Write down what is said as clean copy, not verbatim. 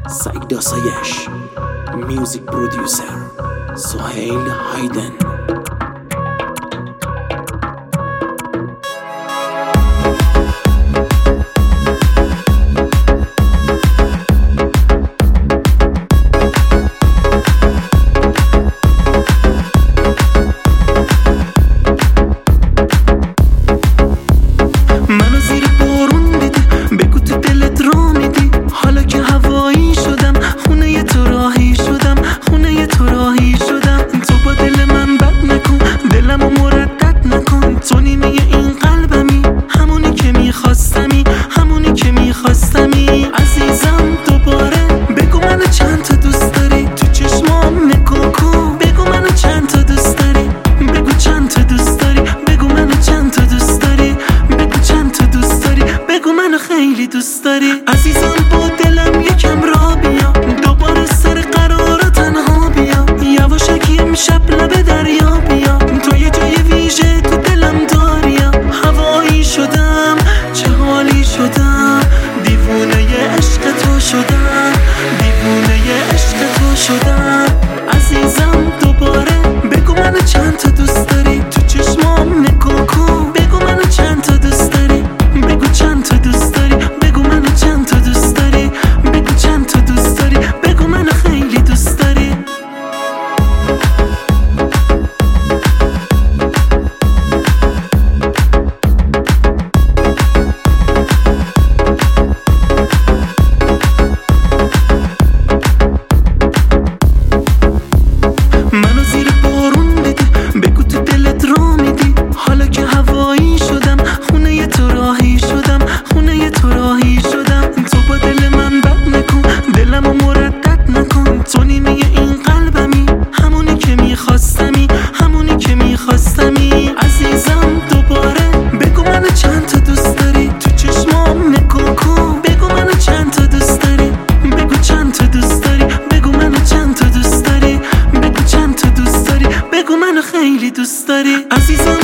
سعید آسایش، میوزیک پرودیوسر سهیل هایدن. منو زیر بارون دیدی، بگو تو دلت را میدی. حالا که هوایی شدم، خونه تو راهی شدم، خونه تو راهی شدم. تو با دل من بد نکن، دلمو مردد نکن. تو نیمه این قلبمی، همونی که میخواستمی، همونی که میخواستمی. عزیزم دوباره بگو منو چند تا دوست داری. تو چشمام نگاه کن، بگو منو چند تا دوست داری. بگو چند تا دوست داری، بگو منو چند تا دوست داری. بگو چند تا دوست داری، بگو منو خیلی دوست داری. عزیزم با دلم یکم راه بیا، دوباره سر قرار تنها بیا. یواشکی امشب لب دریا بیا، تو یه جای ویژه تو دلم داری. هوایی شدم، چه حالی شدم. دیوونه عشق تو شدم، دیوونه عشق تو شدم. عزیزم دوباره بگو منو چند تا دوست داری. تو چشمام نگاه کن، بگو منو چند تا دوست داری. بگو چند تا دوست داری، بگو منو چند تا دوست داری. بگو چند تا دوست داری، بگو منو خیلی دوست داری. منو زیر بارون دیدی، بگو تو دلت را میدی. حالا که هوایی شدم، خونه تو راهی شدم، خونه تو راهی شدم. تو با دل من بد نکن، دلمو مردد نکن. تو نیمه این قلبمی، همونی که میخواستمی، همونی که میخواستمی. عزیزم دوباره بگو منو چند تا دوست داری. تو چشمام نگاه کن، بگو منو چند تا دوست داری. بگو چند تا دوست داری، بگو منو چند تا دوست داری. بگو چند تا دوست داری، بگو منو خیلی دوست داری. عزیزم